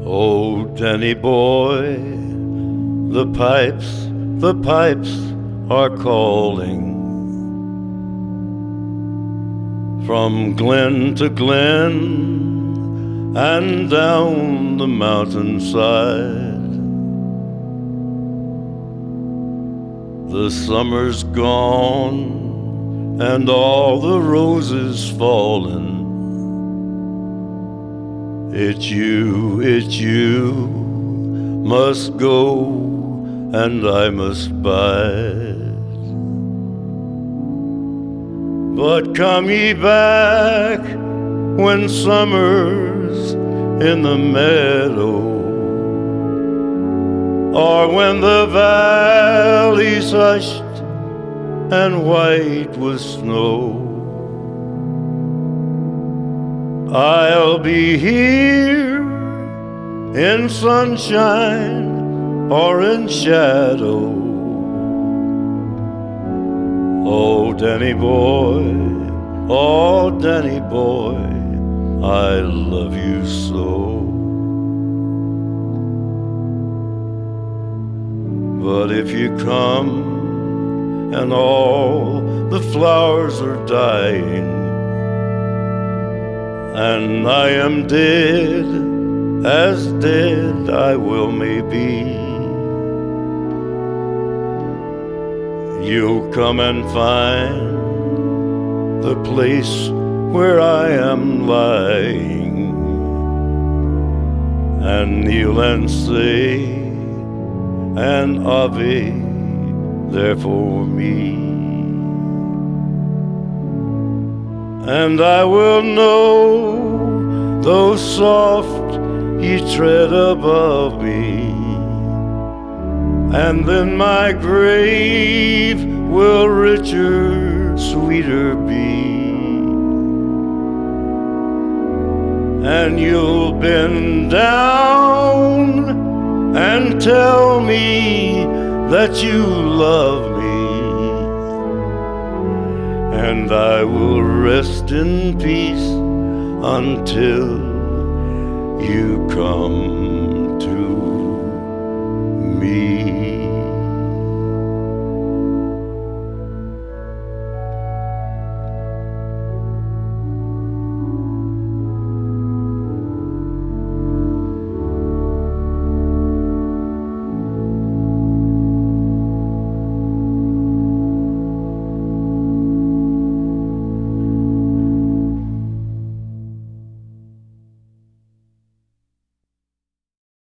Oh, Danny boy, the pipes are calling. From glen to glen and down the mountainside. The summer's gone and all the roses fallen. It's you must go and I must bide. But come ye back when summer's in the meadow, or when the valley's hushed and white with snow. I'll be here in sunshine or in shadow. Oh, Danny boy, oh, Danny boy, I love you so. But if you come and all the flowers are dying, and I am dead, as dead I will may be, you'll come and find the place where I am lying, and kneel and say an Ave there for me. And I will know, though soft ye tread above me, and then my grave will richer, sweeter be. And you'll bend down and tell me that you love me, and I will rest in peace until you come to me.